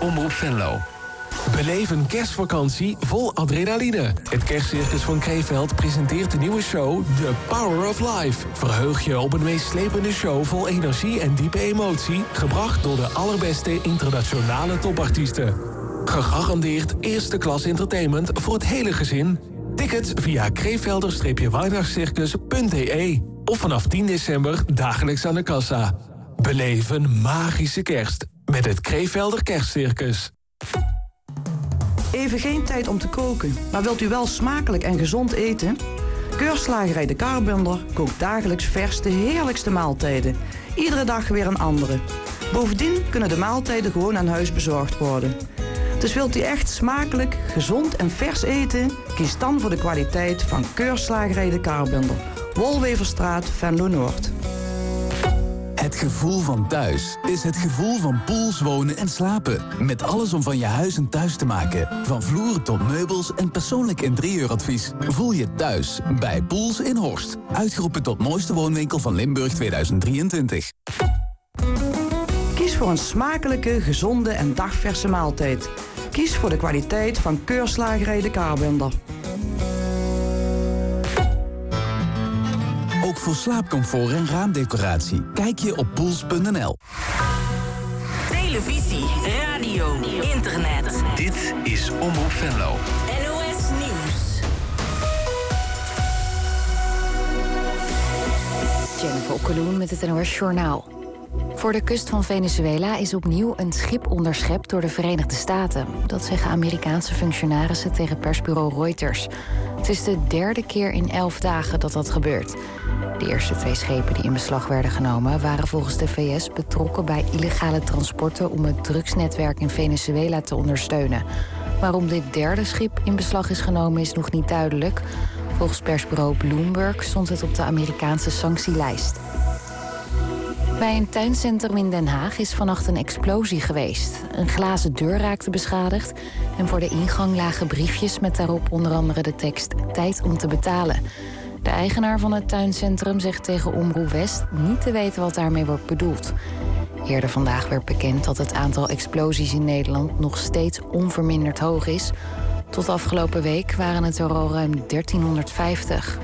Omroep Venlo. Beleef een kerstvakantie vol adrenaline. Het Kerstcircus van Kreeveld presenteert de nieuwe show The Power of Life. Verheug je op een meeslepende show vol energie en diepe emotie, gebracht door de allerbeste internationale topartiesten. Gegarandeerd eerste klas entertainment voor het hele gezin. Tickets via kreevelder-weihnachtscircus.de of vanaf 10 december dagelijks aan de kassa. Beleef een magische kerst met het Kreevelder Kerstcircus. Even geen tijd om te koken, maar wilt u wel smakelijk en gezond eten? Keurslagerij De Karbender kookt dagelijks vers de heerlijkste maaltijden. Iedere dag weer een andere. Bovendien kunnen de maaltijden gewoon aan huis bezorgd worden. Dus wilt u echt smakelijk, gezond en vers eten? Kies dan voor de kwaliteit van Keurslagerij De Karbender. Wolweverstraat, Venlo Noord. Het gevoel van thuis is het gevoel van Poels wonen en slapen. Met alles om van je huis een thuis te maken. Van vloeren tot meubels en persoonlijk interieuradvies. Voel je thuis bij Poels in Horst. Uitgeroepen tot mooiste woonwinkel van Limburg 2023. Kies voor een smakelijke, gezonde en dagverse maaltijd. Kies voor de kwaliteit van Keurslagerij De Karbender. Ook voor slaapcomfort en raamdecoratie. Kijk je op poels.nl. Televisie, radio, internet. Dit is Omroep Venlo. NOS Nieuws. Jennifer Okkeloen met het NOS Journaal. Voor de kust van Venezuela is opnieuw een schip onderschept door de Verenigde Staten. Dat zeggen Amerikaanse functionarissen tegen persbureau Reuters. Het is de derde keer in 11 dagen dat dat gebeurt. De eerste 2 schepen die in beslag werden genomen waren volgens de VS betrokken bij illegale transporten om het drugsnetwerk in Venezuela te ondersteunen. Waarom dit derde schip in beslag is genomen is nog niet duidelijk. Volgens persbureau Bloomberg stond het op de Amerikaanse sanctielijst. Bij een tuincentrum in Den Haag is vannacht een explosie geweest. Een glazen deur raakte beschadigd en voor de ingang lagen briefjes met daarop onder andere de tekst "Tijd om te betalen". De eigenaar van het tuincentrum zegt tegen Omroep West niet te weten wat daarmee wordt bedoeld. Eerder vandaag werd bekend dat het aantal explosies in Nederland nog steeds onverminderd hoog is. Tot afgelopen week waren het er al ruim 1350.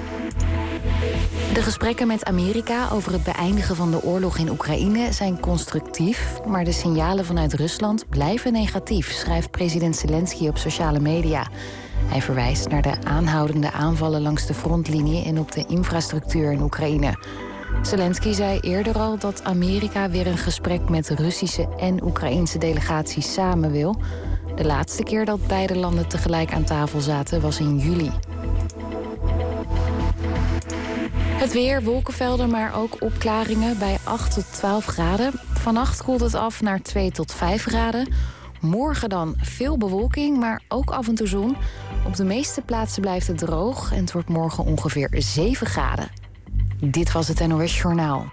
De gesprekken met Amerika over het beëindigen van de oorlog in Oekraïne zijn constructief, maar de signalen vanuit Rusland blijven negatief, schrijft president Zelensky op sociale media. Hij verwijst naar de aanhoudende aanvallen langs de frontlinie en op de infrastructuur in Oekraïne. Zelensky zei eerder al dat Amerika weer een gesprek met Russische en Oekraïnse delegaties samen wil. De laatste keer dat beide landen tegelijk aan tafel zaten was in juli. Het weer, wolkenvelden, maar ook opklaringen bij 8 tot 12 graden. Vannacht koelt het af naar 2 tot 5 graden. Morgen dan veel bewolking, maar ook af en toe zon. Op de meeste plaatsen blijft het droog en het wordt morgen ongeveer 7 graden. Dit was het NOS Journaal.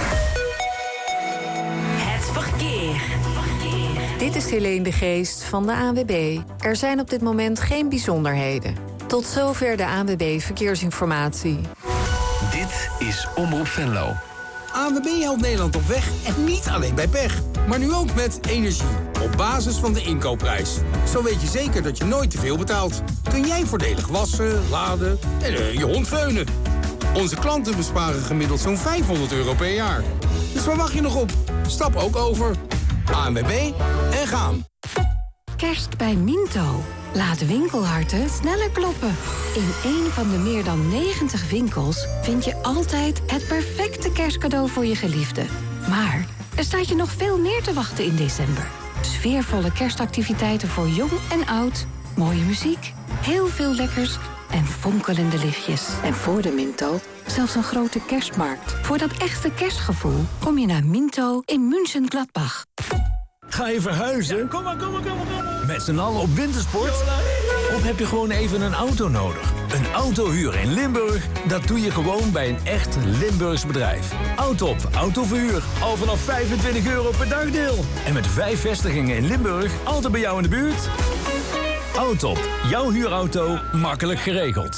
Het verkeer. Dit is Helene de Geest van de ANWB. Er zijn op dit moment geen bijzonderheden. Tot zover de ANWB Verkeersinformatie. Dit is Omroep Venlo. ANWB helpt Nederland op weg en niet alleen bij pech. Maar nu ook met energie, op basis van de inkoopprijs. Zo weet je zeker dat je nooit te veel betaalt. Kun jij voordelig wassen, laden en je hond veunen. Onze klanten besparen gemiddeld zo'n €500 per jaar. Dus waar wacht je nog op? Stap ook over. ANWB en gaan. Kerst bij Minto. Laat winkelharten sneller kloppen. In een van de meer dan 90 winkels vind je altijd het perfecte kerstcadeau voor je geliefde. Maar er staat je nog veel meer te wachten in december. Sfeervolle kerstactiviteiten voor jong en oud, mooie muziek, heel veel lekkers en fonkelende lichtjes. En voor de Minto zelfs een grote kerstmarkt. Voor dat echte kerstgevoel kom je naar Minto in München-Gladbach. Ga je verhuizen? Kom maar. Met z'n allen op wintersport? Of heb je gewoon even een auto nodig? Een autohuur in Limburg? Dat doe je gewoon bij een echt Limburgs bedrijf. Autop autoverhuur. Al vanaf €25 per dagdeel. En met 5 vestigingen in Limburg, altijd bij jou in de buurt. Autop, jouw huurauto, makkelijk geregeld.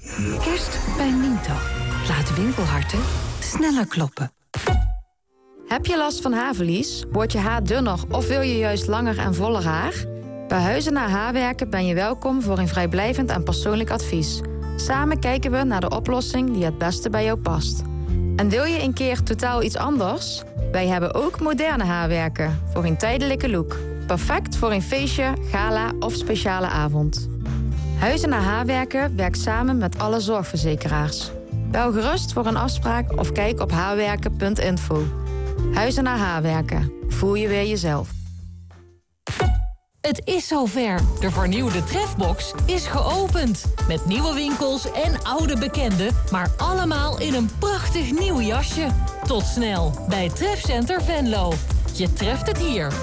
Kerst bij Minto. Laat winkelharten sneller kloppen. Heb je last van haarverlies? Wordt je haar dunner of wil je juist langer en voller haar? Bij Huizen naar Haarwerken ben je welkom voor een vrijblijvend en persoonlijk advies. Samen kijken we naar de oplossing die het beste bij jou past. En wil je een keer totaal iets anders? Wij hebben ook moderne haarwerken voor een tijdelijke look. Perfect voor een feestje, gala of speciale avond. Huizen naar Haarwerken werkt samen met alle zorgverzekeraars. Bel gerust voor een afspraak of kijk op haarwerken.info. Huizen naar Haarwerken. Voel je weer jezelf. Het is zover. De vernieuwde Trefbox is geopend. Met nieuwe winkels en oude bekenden, maar allemaal in een prachtig nieuw jasje. Tot snel bij Trefcenter Venlo. Je treft het hier.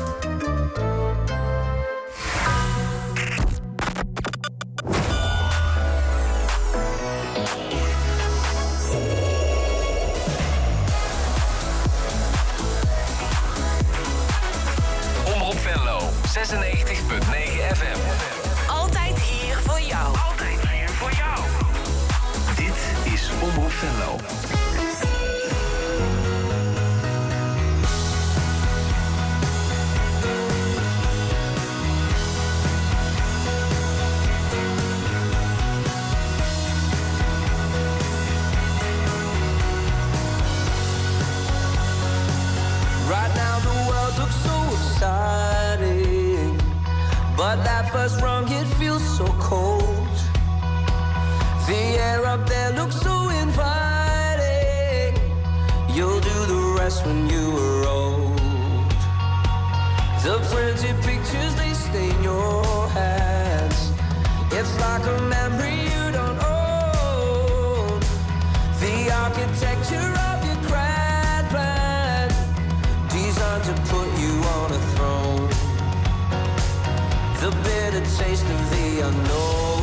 Omroep Venlo, 96.9 FM. Altijd hier voor jou. Altijd hier voor jou. Dit is Omroep Venlo. Right now the world looks so exciting, but that first rung, it feels so cold. The air up there looks so inviting. You'll do the rest when you are old. The printed pictures, they stain your hands. It's like a memory you don't own. The architecture of your grand plan, designed to put you on a throne. The bitter taste of the unknown.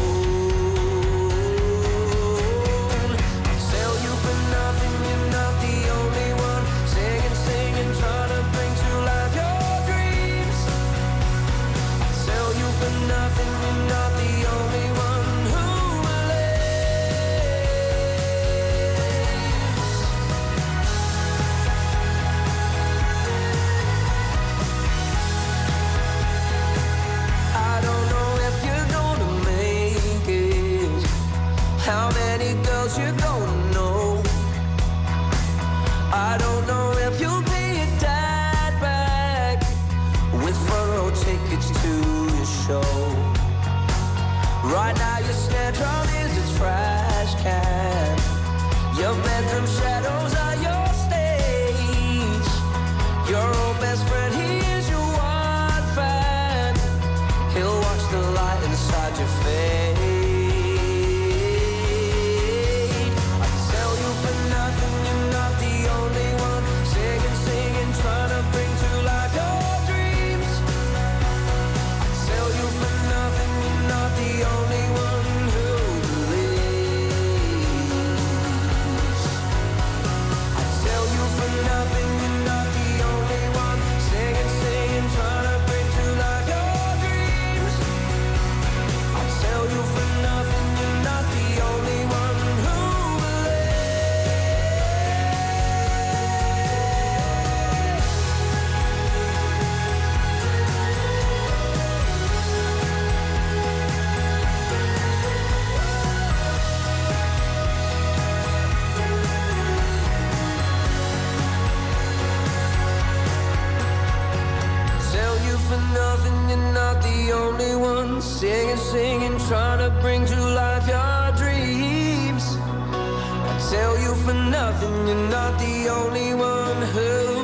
I'll tell you for nothing, you're not the only one. Singing, singing, trying to bring to life your dreams. I'll tell you for nothing, you're not the only one who how many girls you're gonna know. I don't know if you'll pay your dad back with front row tickets to your show. Right now your snare drum is a trash can. Your bedroom shadows are your stage. Your old best friend, he is your one fan. He'll watch the light inside your face. Singing, singing, trying to bring to life your dreams. I tell you for nothing, you're not the only one who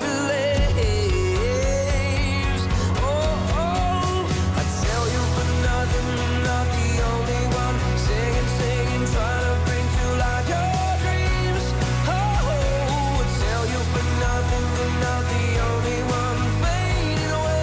believes. Oh, oh, I tell you for nothing, you're not the only one. Singing, singing, trying to bring to life your dreams. Oh, I tell you for nothing, you're not the only one fading away.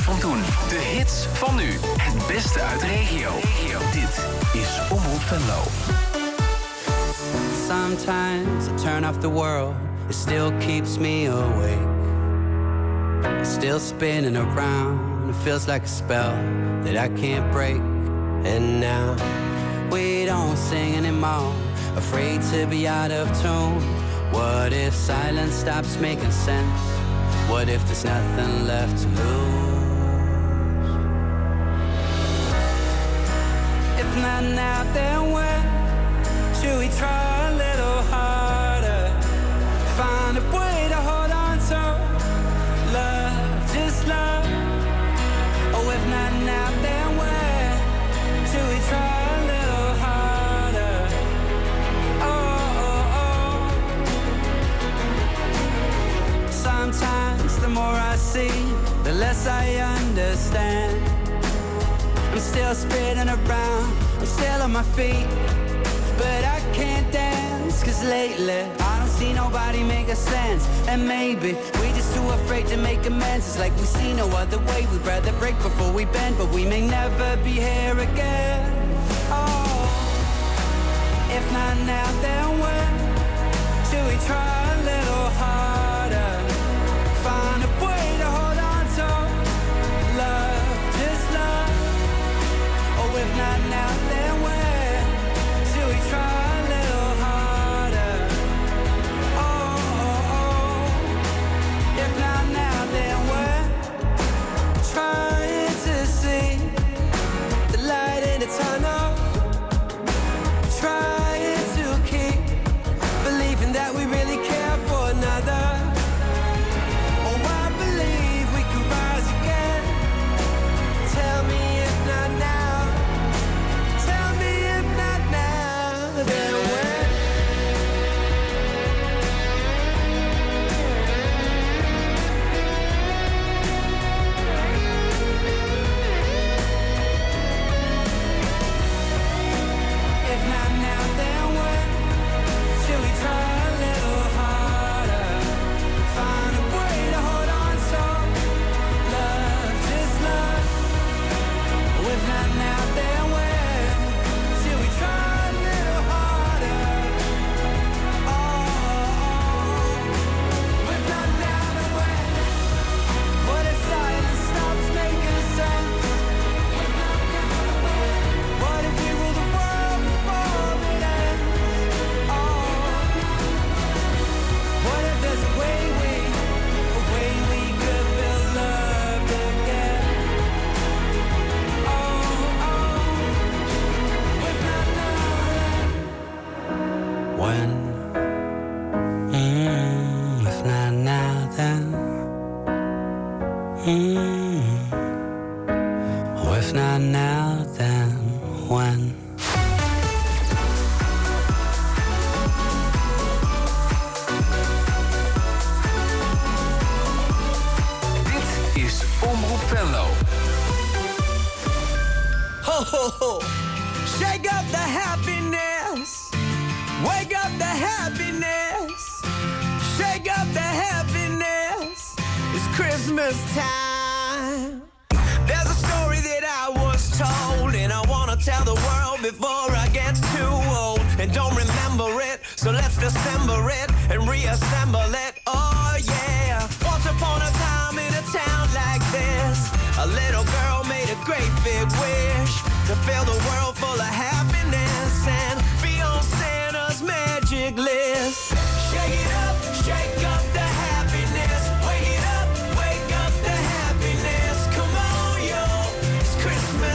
van toen. De hits van nu. Het beste uit de regio. Dit is Omroep Venlo. Sometimes I turn off the world. It still keeps me awake. It's still spinning around. It feels like a spell that I can't break. And now we don't sing anymore. Afraid to be out of tune. What if silence stops making sense? What if there's nothing left to lose? If not now, then when? Should we try a little harder? Find a way to hold on to love, just love. Oh, if not now, then when? Should we try a little harder? Oh, oh, oh. Sometimes the more I see, the less I understand. I'm still spinning around, I'm still on my feet, but I can't dance, cause lately I don't see nobody make a sense. And maybe we just too afraid to make amends. It's like we see no other way. We'd rather break before we bend, but we may never be here again. Oh, if not now, then when? Should we try a little harder? Find a way to hold on to love, just love. Oh, if not now, then when? Should we try a little harder? Oh, oh, oh. If not now, then when? Trying to see the light in the tunnel. Trying to keep believing that we really care for another. Oh, I believe we can rise again. Tell me if not now. Tell me if not now, then when? If not now, then when? Should we try a little harder? Find a way to hold on to love, just love. Oh, if not now, then when? Should we try a little harder? Oh, oh, oh. If not now, then when? What if silence stops making sense? What if we rule the world before it ends? Oh, what if there's a way we could feel loved again? Oh, oh, if not now, then when? If not now, then oh, if not now, then when? Dit is Omroep Venlo. Ho, ho, ho. Shake up the happiness. Wake up the happiness. Shake up the happiness. It's Christmas time. There's a story that I was told, and I wanna tell the world before I get too old and don't remember it. So let's dissemble it and reassemble it. Oh yeah. Once upon a time in a town like this, a little girl made a great big wish to fill the world full of happiness and be on Santa's magic list. Shake it up, shake up the happiness. Wake it up, wake up the happiness. Come on, yo, it's Christmas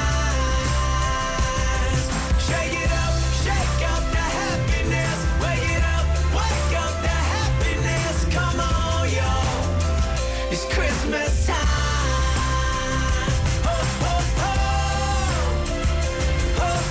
time. Shake it up, shake up the happiness. Wake it up, wake up the happiness. Come on, yo, it's Christmas time. Ho, ho, ho. Ho,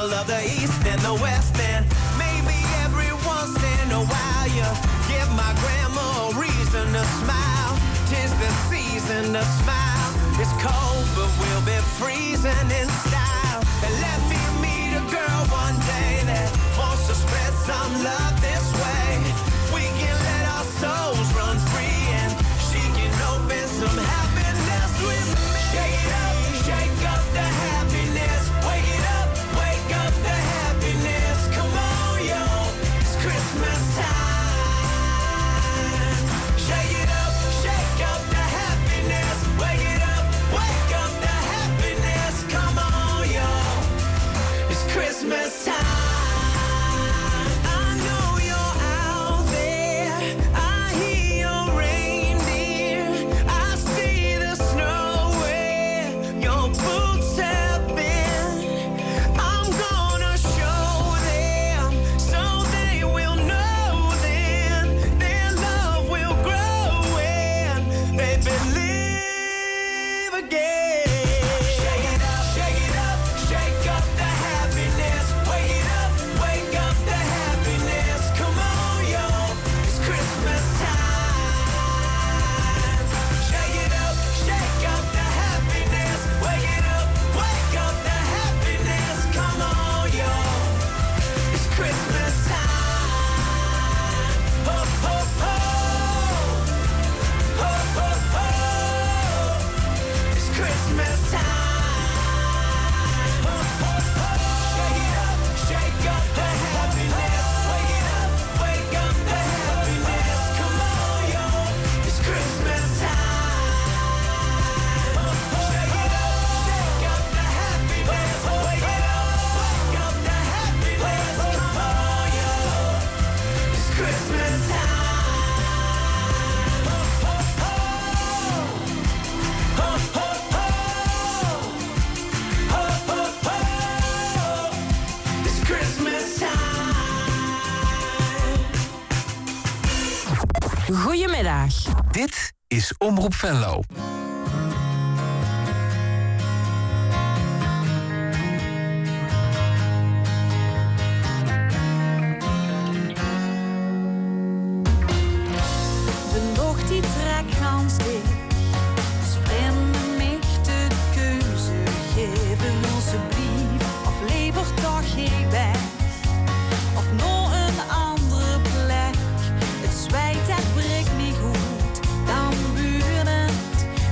people of the East and the West. And maybe every once in a while you give my grandma a reason to smile. 'Tis the season to smile. It's cold, but we'll be freezing in style. And let me meet a girl one day that wants to spread some love this way. We can let our souls run free and she can open some happiness with me. Shake up the happiness. Wake it up, wake up the happiness. Come on, yo, it's Christmas time. Shake it up the happiness. Wake it up, wake up the happiness. Come on, yo, it's Christmas time. Goedemiddag. Dit is Omroep Venlo. De Loch die trekt gans dicht. Als vreemde mich de keuze geven alsjeblieft. Of lever toch ik weg. Of nog een andere plek. Het zwijt, het breekt niet goed. Dan buurt het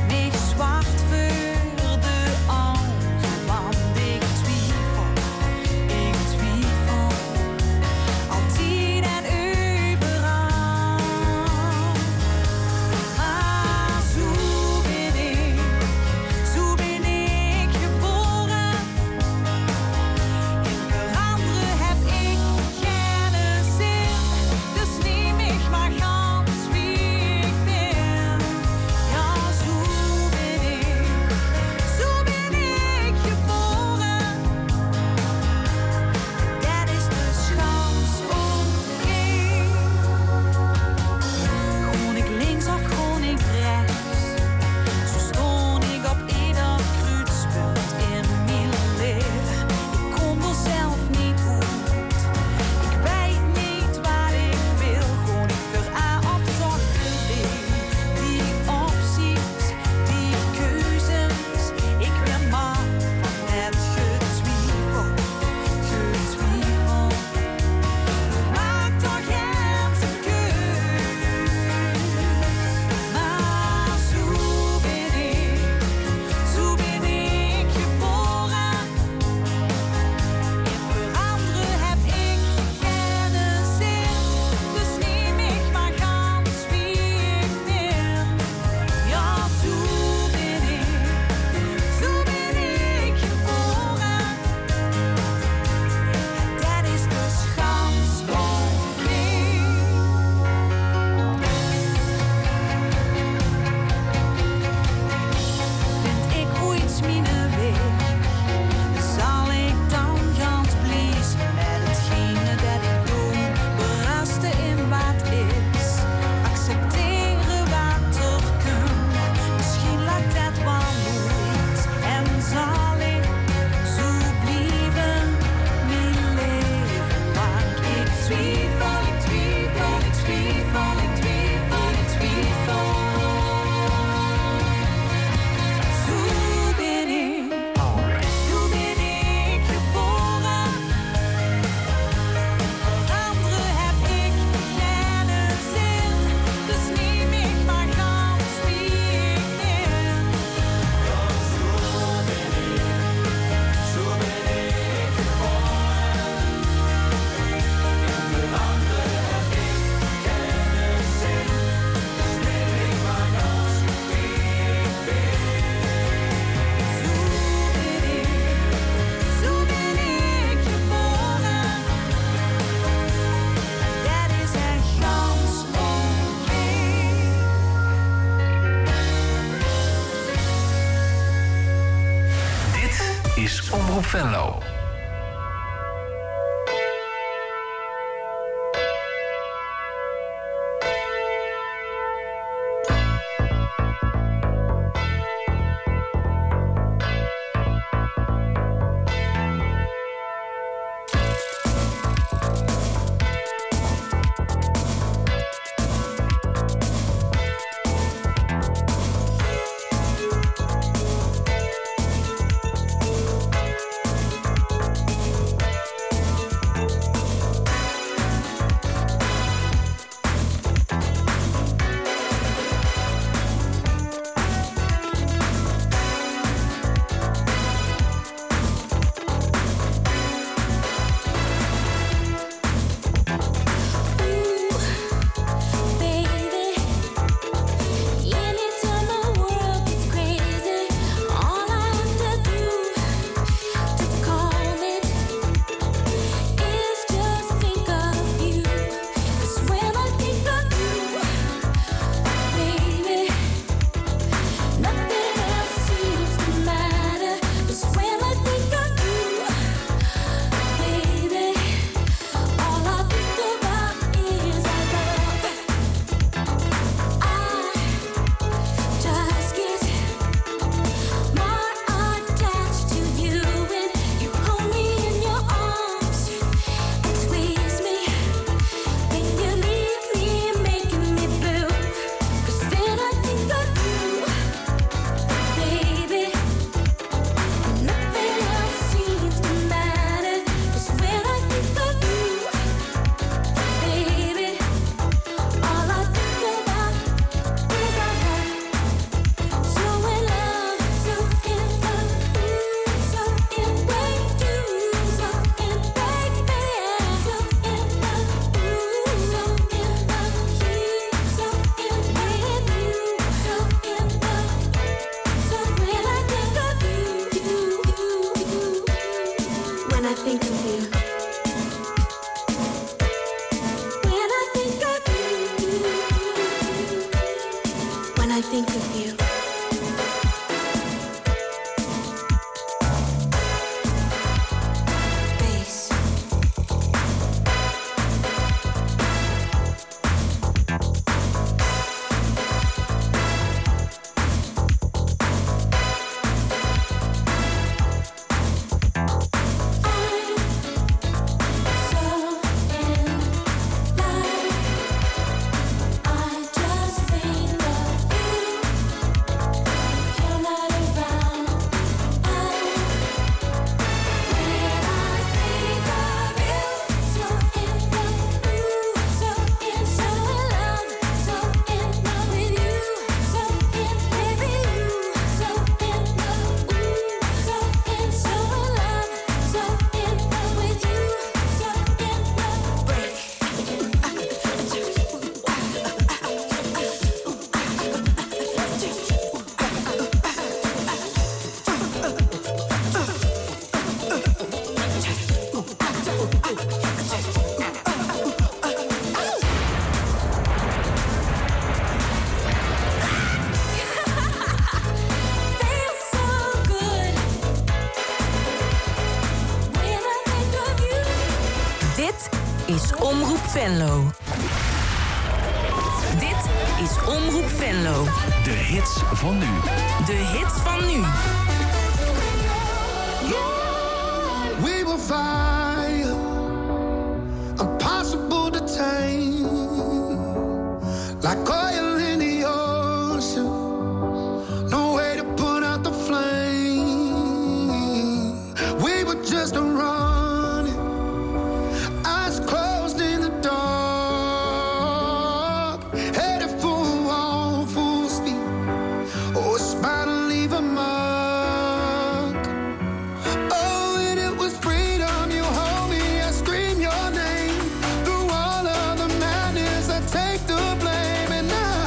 Omroep Venlo. Omroep Venlo. Dit is Omroep Venlo. De hits van nu. De hits van nu. We will fire, impossible to tame, like oil in the ocean, no way to put out the flame. We were just running, eyes closed in the dark, headed for a wall full steam. Oh, it's bound to leave a mark. Take the blame and now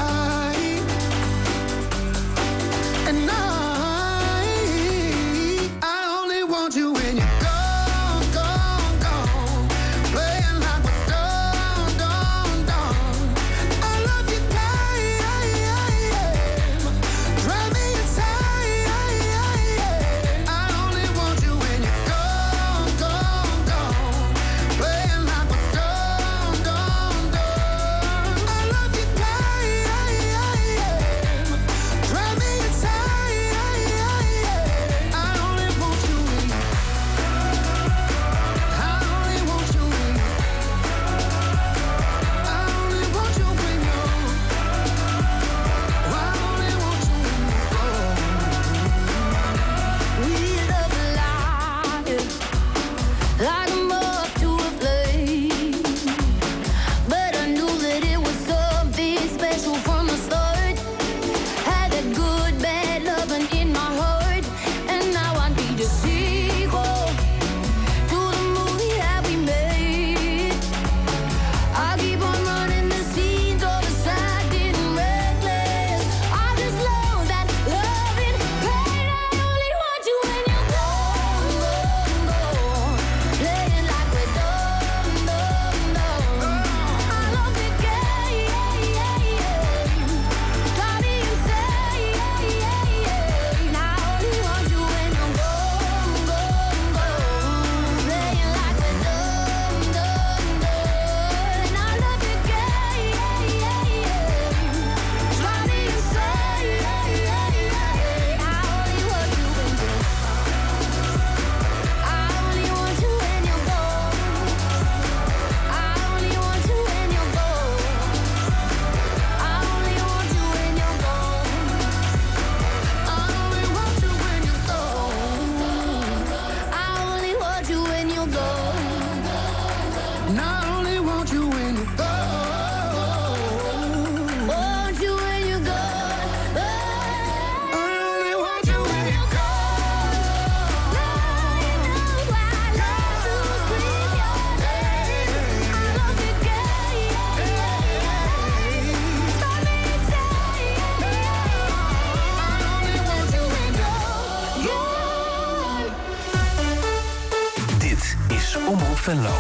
Venlo.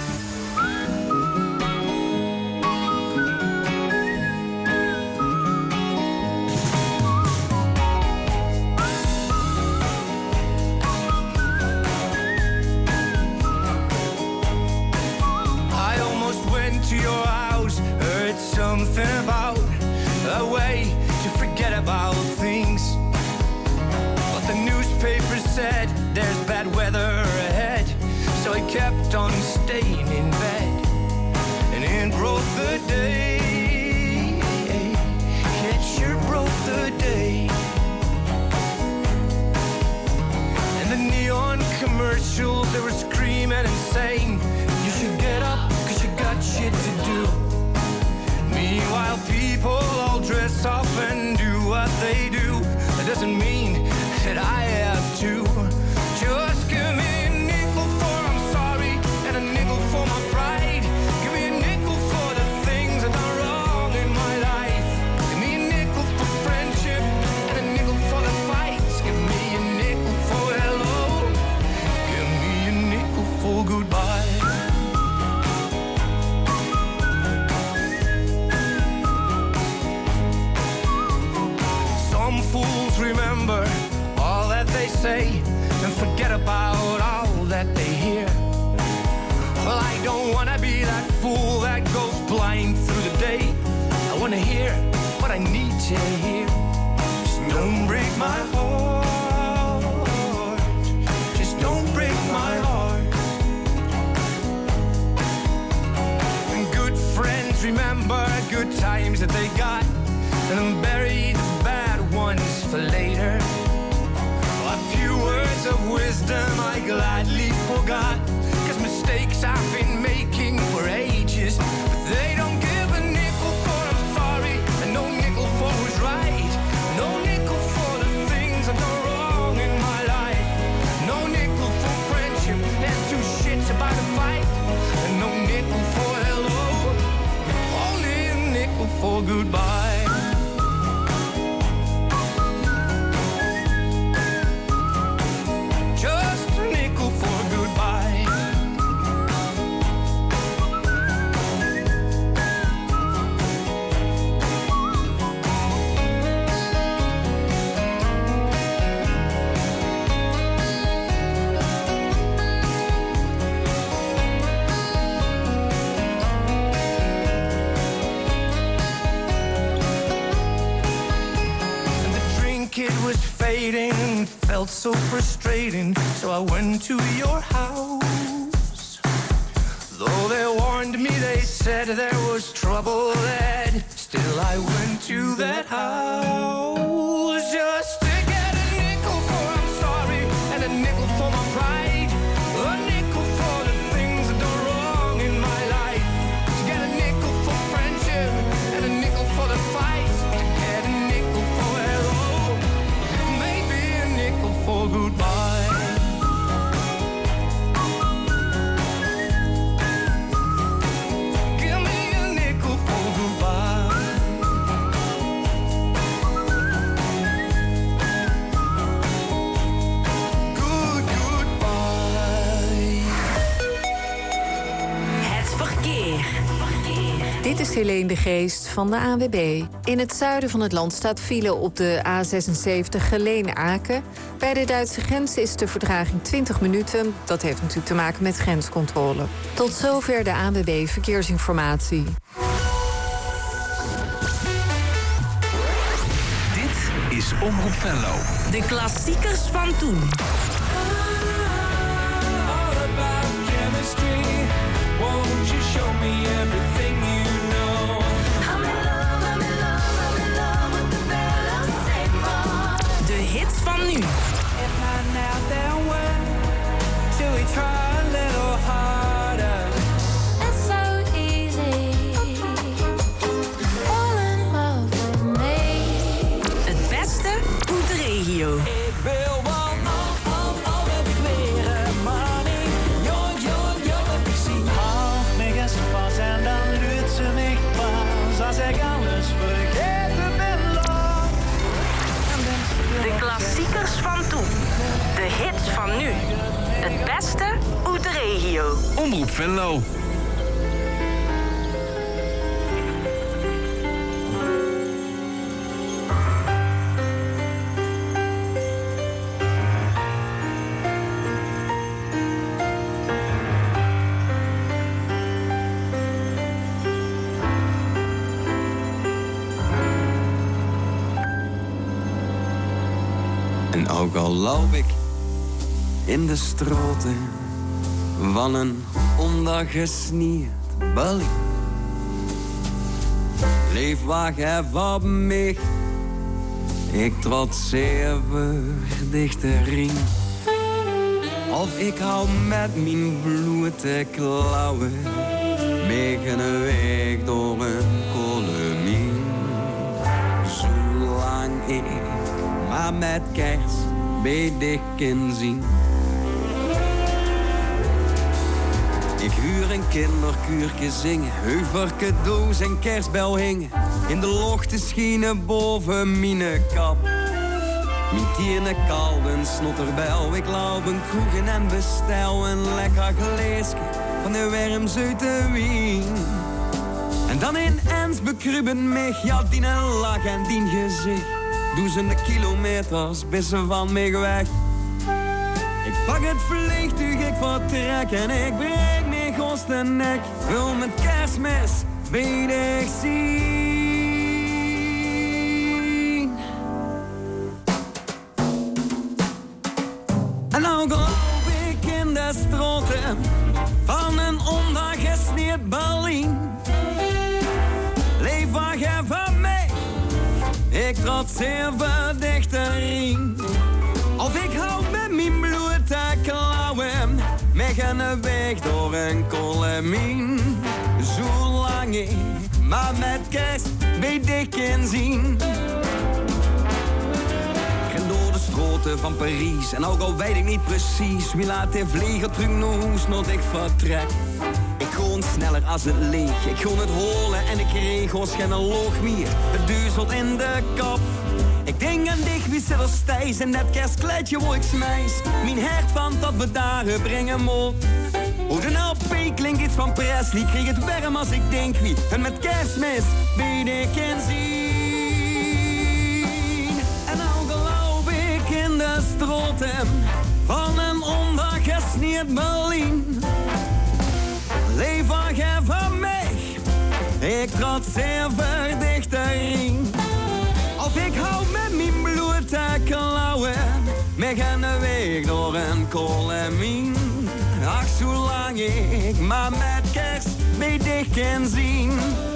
I almost went to your house, heard something about a way to forget about things. But the newspaper said there's bad weather ahead, so I kept on staying in bed. And it broke the day. It sure broke the day. And the neon commercials, they were screaming and saying, you should get up, cause you got shit to do. Meanwhile, people all dress up and do what they do. That doesn't mean that I have to. Just give me a nickel for I'm sorry, and a nickel for my pride. Give me a nickel for the things that are wrong in my life. Give me a nickel for friendship, and a nickel for the fights. Give me a nickel for hello. Give me a nickel for goodbye. Some fools remember all that they say and forget about all that they hear. Well, I don't wanna be that fool that goes blind through the day. I wanna hear what I need to hear. Just don't break my heart. Just don't break my heart. And good friends remember good times that they got, and then bury the bad ones for later. A few words of wisdom I gladly forgot, cause mistakes I've been making for ages. But they don't give a nickel for I'm sorry, and no nickel for who's right. No nickel for the things that are wrong in my life. No nickel for friendship and two shits about a fight. And no nickel for hello, only a nickel for goodbye. Felt so frustrating, so I went to your house. Though they warned me, they said there was trouble ahead, still I went to that house just to get a nickel for I'm sorry, and a nickel for my pride. A nickel for the things that are wrong in my life. To get a nickel for friendship, and a nickel for the fights. To get a nickel for hello, maybe a nickel for goodbye. Give me a nickel for goodbye. Good goodbye. Het verkeer. Dit is Helene de Geest van de ANWB. In het zuiden van het land staat file op de A76 Geleen-Aken. Bij de Duitse grens is de vertraging 20 minuten. Dat heeft natuurlijk te maken met grenscontrole. Tot zover de ANWB Verkeersinformatie. Dit is Omroep Venlo. De klassiekers van toen. De hits van nu. Het beste uit de regio. Ik wil wel Omroep Venlo. En ook al loop ik in de stroten van een ondagesnierd Berlijn, leef wacht even op mij, ik trotseer verdichterin. Of ik hou met mijn blote klauwen megen weg door een kolomien. Zolang ik maar met kers bij dich kan zien. Ik huur een kinderkuurtje zingen, heuverke doos en kerstbel hingen. In de lochten schienen boven mijn kap. Mijn tierne kalden snotterbel, ik loop een kroegen en bestel een lekker gleesje van de Wermzuite wien. En dan in Ens bekruben mich, ja die lach en dien gezicht. Duizenden kilometers bis ze van mij weg. Ik pak het vliegtuig, ik vertrek en ik breek mijn goste nek. Wil met kerstmis bij dich zien. En nou geloof ik in de stroten van een ondagesnierd Berlijn. Leef wacht even mee, ik trotseer verdichterin. Of ik hou met mijn blote klauwen, meg een weg door een kolomien. Zolang ik maar met kerst bij dich kan zien. Ik ren door de stroten van Parijs en ook al weet ik niet precies wie laat de vlieger terug naar huis not ik vertrek. Ik gewoon sneller als het leeg, ik gewoon het holen en ik regels geen loog meer. Het duizelt in de kop. Ik denk aan dich, wie zit er stijs en dat kerstkleedje waar ik smijs. Mijn hart van dat bedaren brengen moet. Hoe de LP klinkt iets van Presley, kreeg het warm als ik denk wie. En met kerstmis bij dich kan zien. En nou geloof ik in de stroten van een ondagesnierd Berlijn. Leef wacht even mij, ik trotseer verdichterin. Of ik hou met mijn blote klauwen, meg een weg door een kolomien. Ach, zolang ik maar met kerst bij dich kan zien.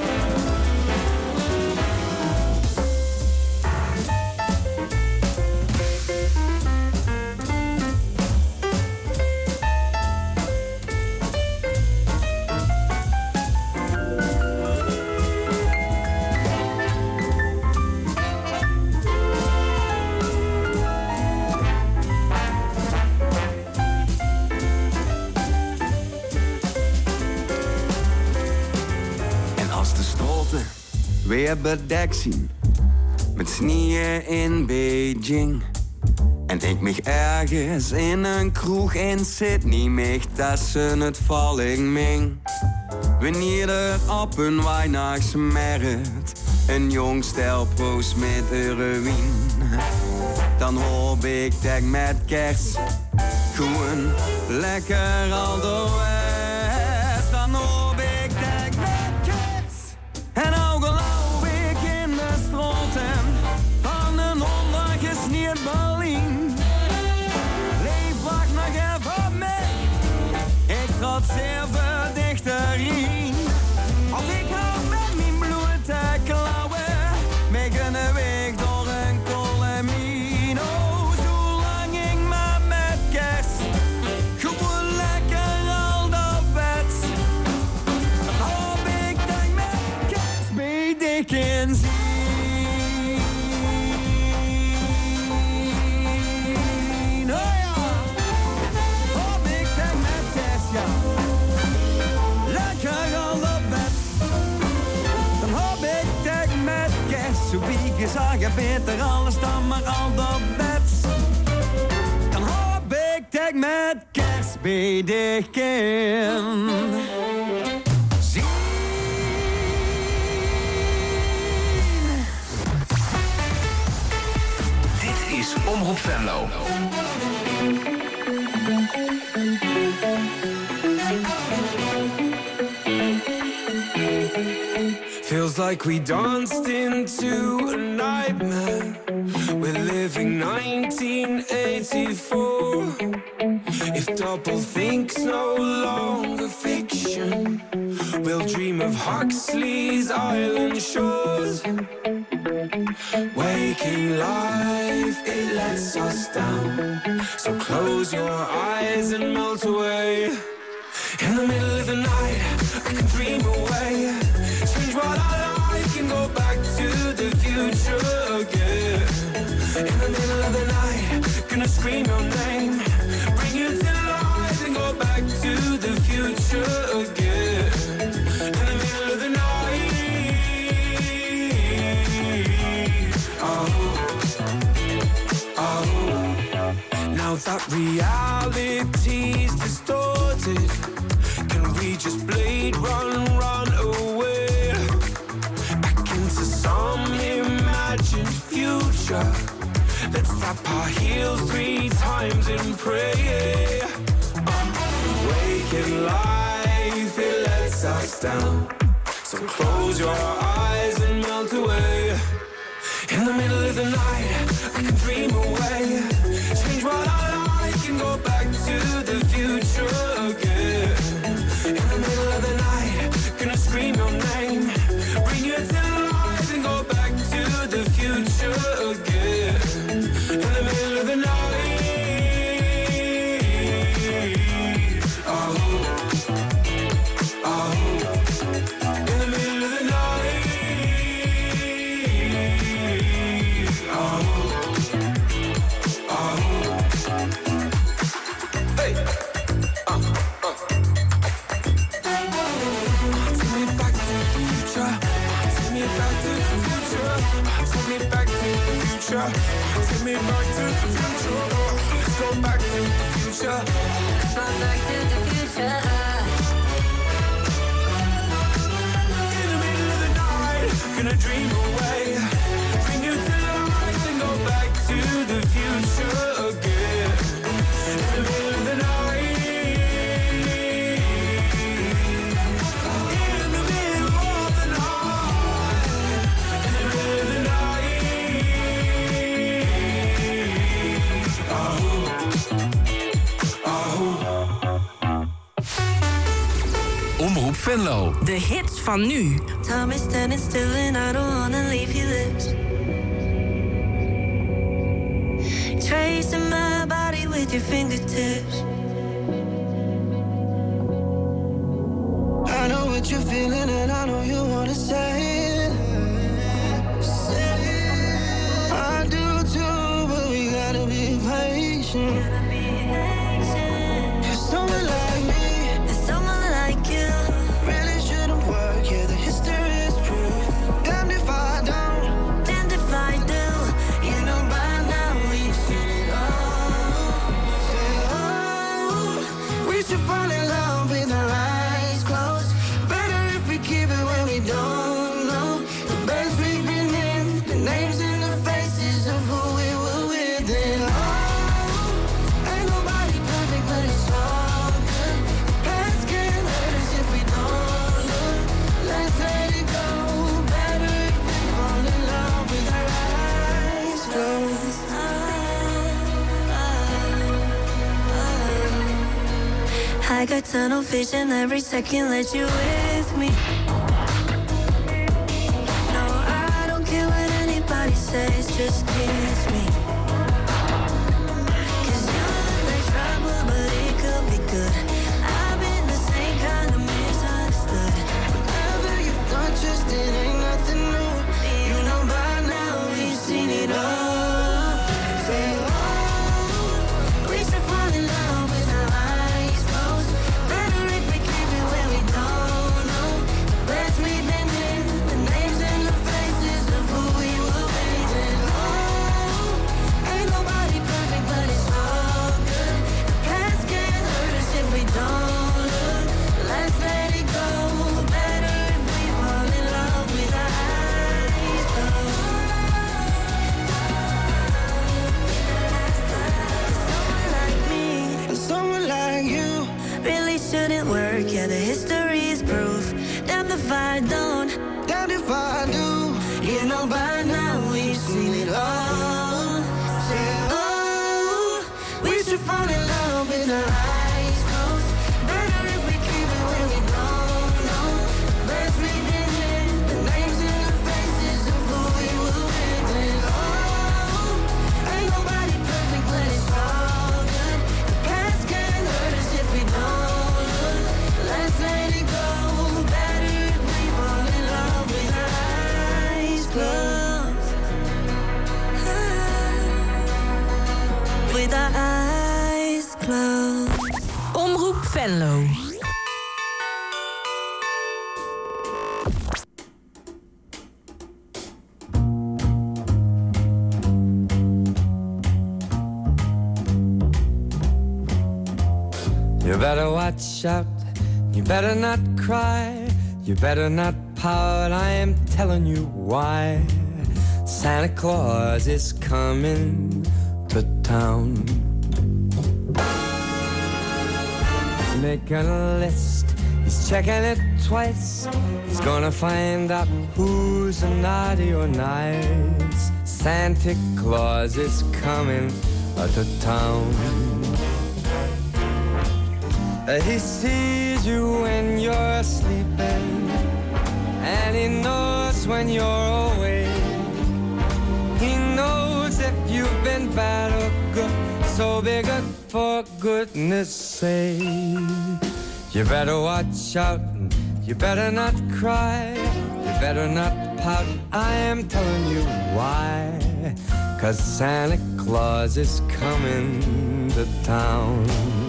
Weer bedekt zien met sneeuw in Beijing. En ik mich ergens in een kroeg in Sydney mich tussen het Valling-Ming. Wanneer er op een weihnachtsmarkt een jong stel proost met heroïne, dan hoop ik dat met kerst gewoon lekker al de West. Dan hoop ik dat met kerst en ook al van een ondagesnierd Berlijn. Leef wacht nog even mee, ik trotseer verdichterin. Of ik hou met mijn blote klauwen, meg een weg door een kolomien. Oh, zolang ik maar met kerst gewoon lekker al de bed. Dan hoop ik dat ik met kerst bij dich kan zien. Zo wie gezegd, beter alles dan maar al dat bed. Dan hoop ik dat met kerst bij de ken. Dit is Omroep Venlo. Feels like we danced into a nightmare. We're living 1984. If doublethink no longer fiction, we'll dream of Huxley's island shores. Waking life, it lets us down. So close your eyes and melt away. In the middle of the night, I can dream away. Change what I like and go back to the future again. In the middle of the night, gonna scream your name. Bring you to life and go back to the future again. In the middle of the night. Now that reality's distorted, can we just blade run away? Back into some imagined future. Let's tap our heels 3 times and pray. Waking life, it lets us down. So close your eyes and melt away. In the middle of the night, I can dream away. Change what I like and go back to the future again. In the middle of the night, gonna scream your name. Bring you to life and go back to the future again. In the middle of the night. Oh, oh. In the middle of the night. Take me back to the future. Let's go back to the future. Let's go back to the future. In the middle of the night, gonna dream away. Bring you to life and go back to the future again. In the middle of the night. Omroep Venlo. De hits van nu. Time is standing still and I don't wanna leave your lips. Tracing my body with your fingertips. I know what you're feeling and I know you wanna say it. I do too, but we gotta be patient. Cause someone like me and someone like you really shouldn't work. Yeah, the history is proof. Damned if I don't, damned if I do. You know by now we've seen it all. Say, oh, we should fall in love with our eyes closed. Better if we keep it when we don't know the best we've been in, the names and the faces of who we were with. And oh, ain't nobody perfect, but it's all good. The past can't hurt us if we don't look. Let's let it go. Better if we fall in love with our eyes closed. I got tunnel vision every second, let you with me. No, I don't care what anybody says, just kiss me. Cause you look like trouble, but it could be good. I've been the same kind of misunderstood. Whatever you've done, just it ain't nothing new. You know by now we've seen it all. Say, oh, we should fall in love with our eyes closed. Better if we keep it where we don't know the best we've been in, the names and the faces of who we were with. And oh, Damned if I don't, damned if I do. You know by now we've seen it all. Say, oh, we should fall in love with our eyes closed. Better if we keep it when we don't know. Let's read the names and the faces of who we will witness. Oh, ain't nobody perfect when it's all good. The past can't hurt us if we don't look. Let's let it go. Better if we fall in love with our eyes closed. With our eyes closed. Omroep Venlo. You better watch out, you better not cry, you better not pout, I am telling you why. Santa Claus is coming to town. He's making a list, he's checking it twice. He's gonna find out who's naughty or nice. Santa Claus is coming to town. He sees you when you're sleeping, and he knows when you're awake. He knows if you've been bad or good, so be good for goodness sake. You better watch out, you better not cry, you better not pout, I am telling you why. 'Cause Santa Claus is coming to town.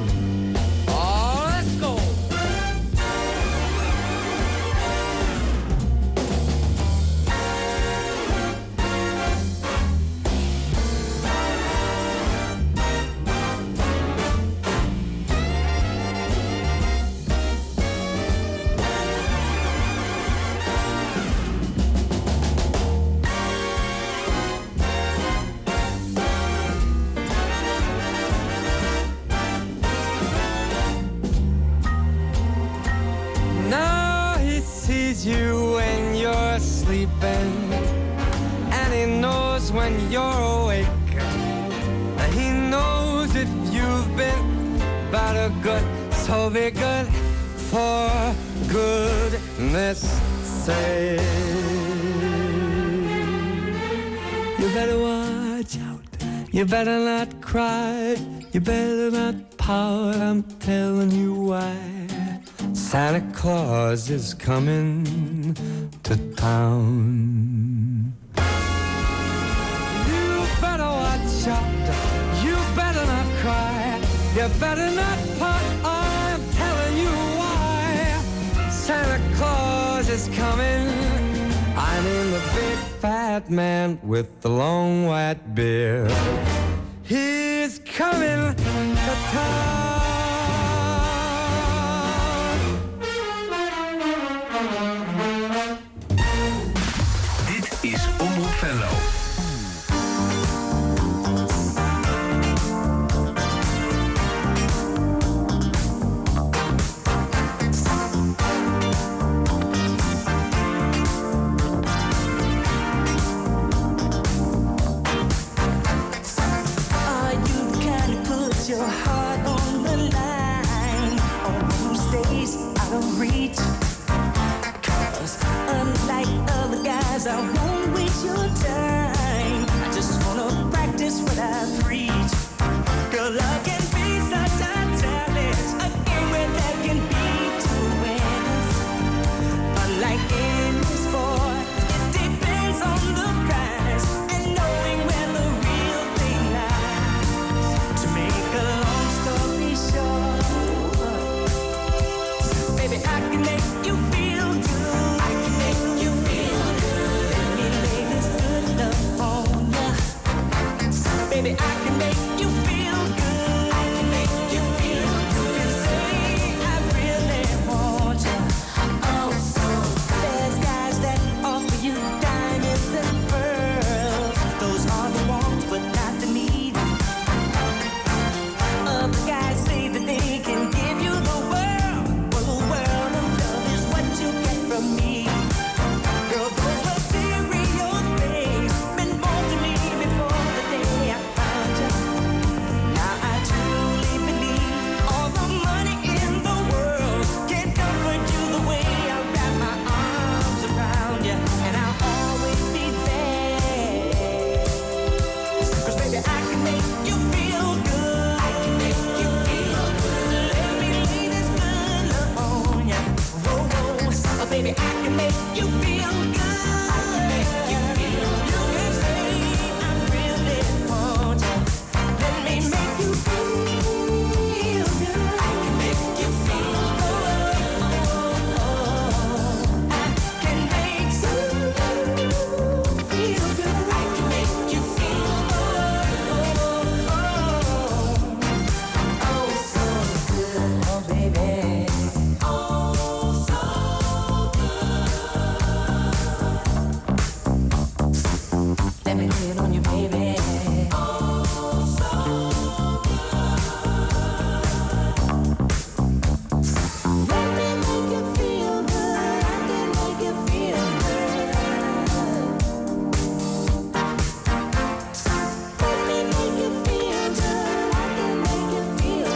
You when you're sleeping, and he knows when you're awake. He knows if you've been bad or good, so be good for goodness sake. You better watch out, you better not cry, you better not pout, I'm telling you why. Santa Claus is coming to town. You better watch out, you better not cry, you better not pout, I'm telling you why. Santa Claus is coming, I mean the big fat man with the long white beard. He's coming to town. Is Omroep Venlo. Your heart on the line, on who stays out of reach. 'Cause unlike other guys, I won't waste your time. I just wanna practice what I preach. Girl, love can be such a challenge, a game where there can be two wins. Unlike any sport, it depends on the prize and knowing where the real thing lies. To make a long story short, baby, I can make you feel good. I can make you feel good. Let me lay this good love on ya. Baby, I can make you feel good. make you feel good. I can make you feel good. You can say I really want you. Let me make you feel good. I can make you feel good. I can make you feel good. I can make you feel good. Oh, so good, oh baby. Let me lay it on you, baby. Let me make you feel good. I can make you feel good. Let me make you feel good. I can make you feel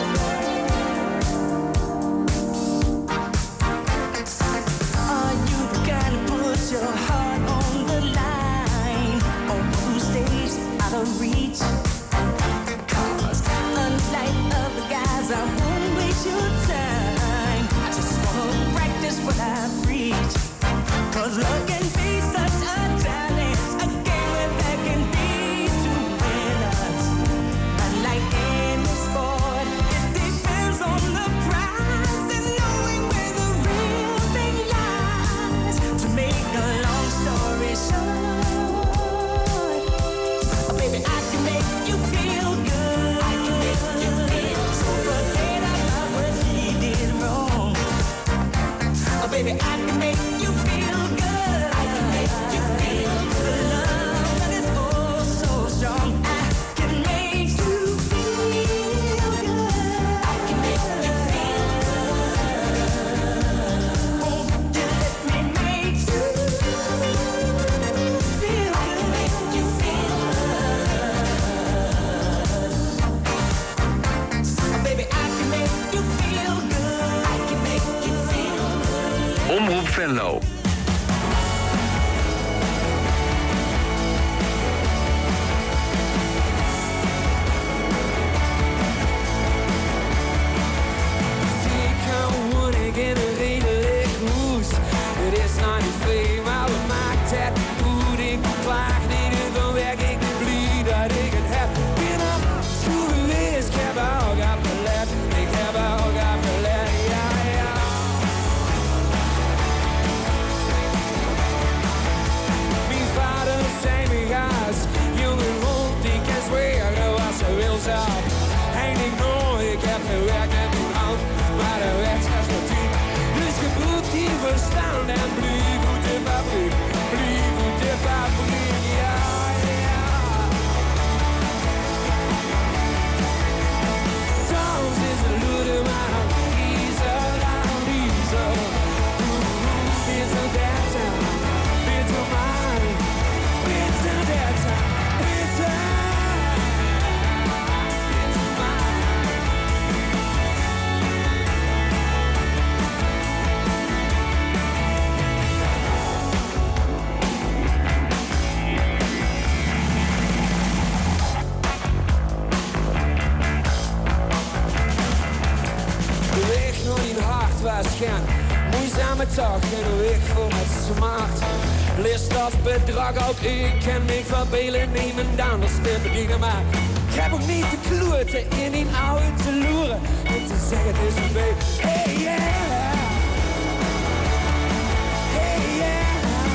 good. Are you the guy that puts your heart on the line, or who stays out of reach? 'Cause unlike other guys, I won't waste your time. I just wanna practice what I preach. 'Cause love can be such a challenge, a game where there can be two winners. Unlike any sport, it depends on the prize and knowing where the real thing lies. To make a long story short, baby, I can make you feel good. I can make you feel so forget about what he did wrong. Baby, I can make you feel good. I can make you feel good. Love that is oh so strong. I can make you feel good. I can make you feel good. Won't you let me make you feel good? I can make you feel good. Baby, I can make you feel good. I can make you feel good. Omroep Venlo. Zeker moet ik in een redelijk hoes. Het is nog niet vreemd, maar we maakt het goed. Ik klaag niet, dan werk ik niet blij dat ik het heb. Ben op school geweest, ik heb ook afgelet. Ik heb ook afgelet, ja, ja. Mijn vader zei me gaas, jongen hond, die kan zweren wat ze wil zelf. Hij denkt nooit, ik heb gewerkt en mijn hand, maar de wedstrijd voor tien. Dus je moet hier verstaan en blijf goed de fabriek, blijf goed de fabriek, ja, ja. Soms is het lude, maar kiezen, dan kiezen. It's a that time, it's a mine, it's a that time, it's a de weg nog niet hard was gaan. Moeizame dag en een week vol met smart. List of bedrag ook ik kan me verbelen nemen dan als te beginnen. Maar ik heb ook niet de kloerte in die oude te loeren. En te zeggen het is voorbij. Hey yeah. Hey yeah.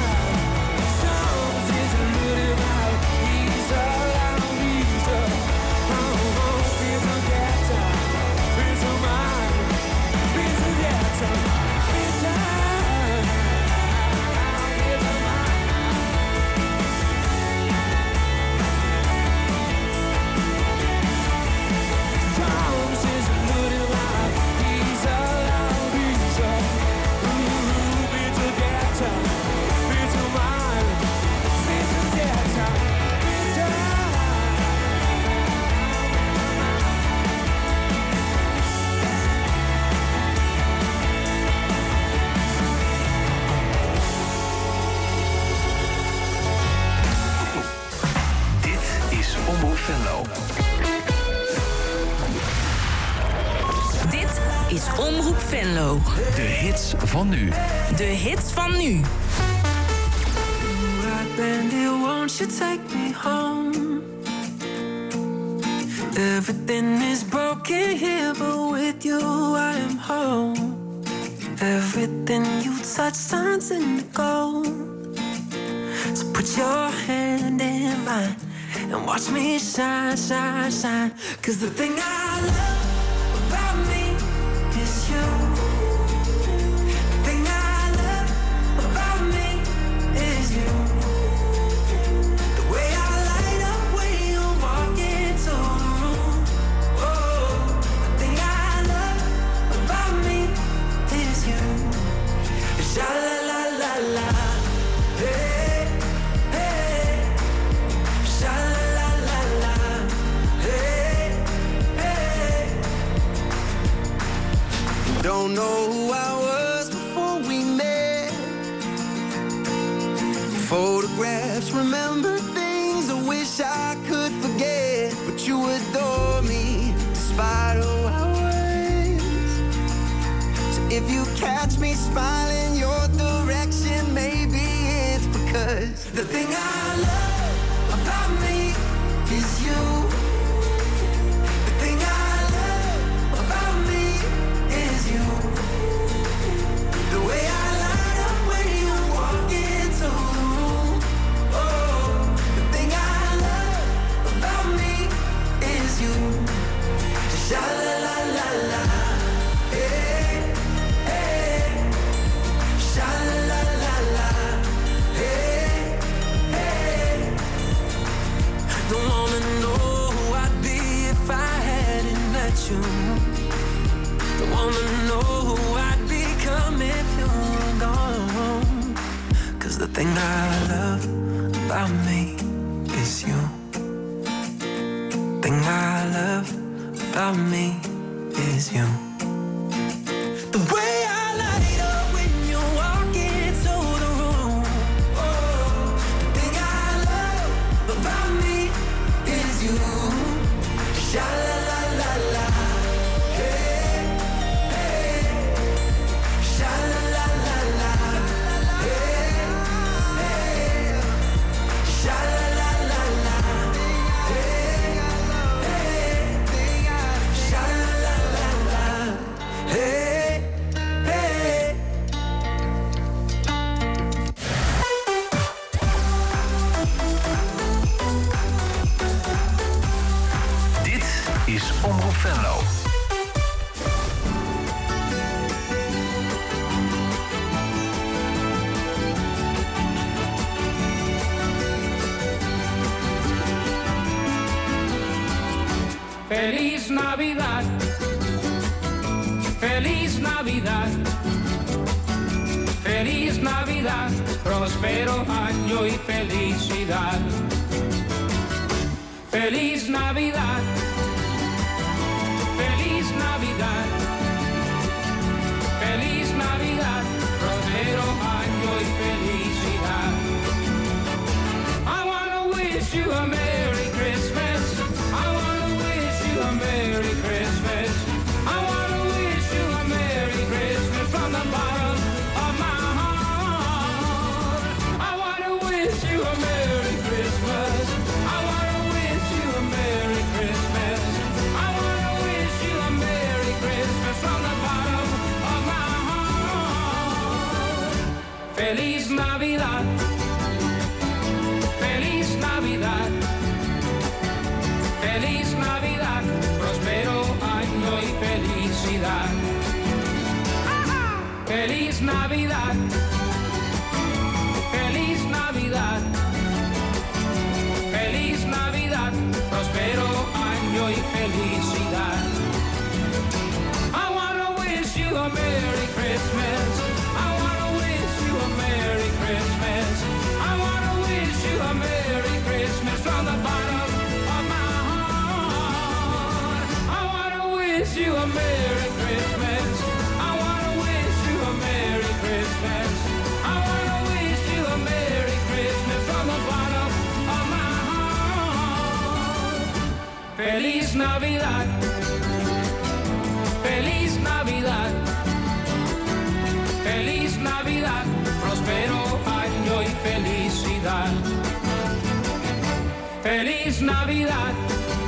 Soms is het lude maar kiezen, lang kiezen. Oh, oh, it's a that time, it's a mine, it's a that time, it's a Soms is het lude maar kiezen, lang kiezen. Venlo. De hits van nu. De hits van nu. Right bandit, won't you take me home? Everything is broken here, but with you I am home. Everything you touch turns into gold. So put your hand in mine and watch me shine, shine, shine. 'Cause the thing I love about me is you. The thing I love about me is you. The way I light up when you walk into the room. Oh, the thing I love about me is you. Sha la la la la. Hey, hey. Sha la la la la. Hey, hey. Don't know who I was before we met. Photographs, remember things I wish I could forget. But you adore me despite who I was. So if you catch me smiling your direction, maybe it's because the thing I love about me is you. The thing I love about me is you. The way I light up when you walk into the room. Oh, the thing I love about me is you. Sha la la la la. Hey, hey. Sha la la la la. Hey, hey. Don't wanna know who I'd be if I hadn't met you. Don't wanna know who I'd become if you were gone. 'Cause the thing I love about me is you. Thing I love about me is you. The way I light up when you walk into the room. Oh, the thing I love about me is you. Sha la la la la. Hey, hey. Sha la la la la. Hey, hey. Sha la la la la. Hey, hey. Sha la la la la. Hey, hey. Dit is Omroep Venlo. Feliz Navidad, Feliz Navidad, Feliz Navidad, próspero año y felicidad. Feliz Navidad, Feliz Navidad, Feliz Navidad, próspero año y felicidad. I wanna wish you a Merry Christmas. I wanna wish you a Merry Christmas. I wanna wish you a Merry Christmas from the bottom of my heart. I wanna wish you a Merry Christmas. I wanna wish you a Merry Christmas. I wanna wish you a Merry Christmas from the bottom of my heart. Feliz Navidad. Feliz Navidad. Feliz Navidad, próspero año y felicidad. Feliz Navidad, Feliz Navidad, Feliz Navidad, próspero año y felicidad. I wanna wish you a Merry Christmas. I wanna wish you a Merry Christmas. I wanna wish you a Merry Christmas from the bottom of my heart. I wanna wish you a Merry Christmas. I wanna wish you a Merry Christmas. I wanna wish you a Merry Christmas from the bottom of my heart. Feliz Navidad. Feliz Navidad. Prospero año y felicidad. Feliz Navidad.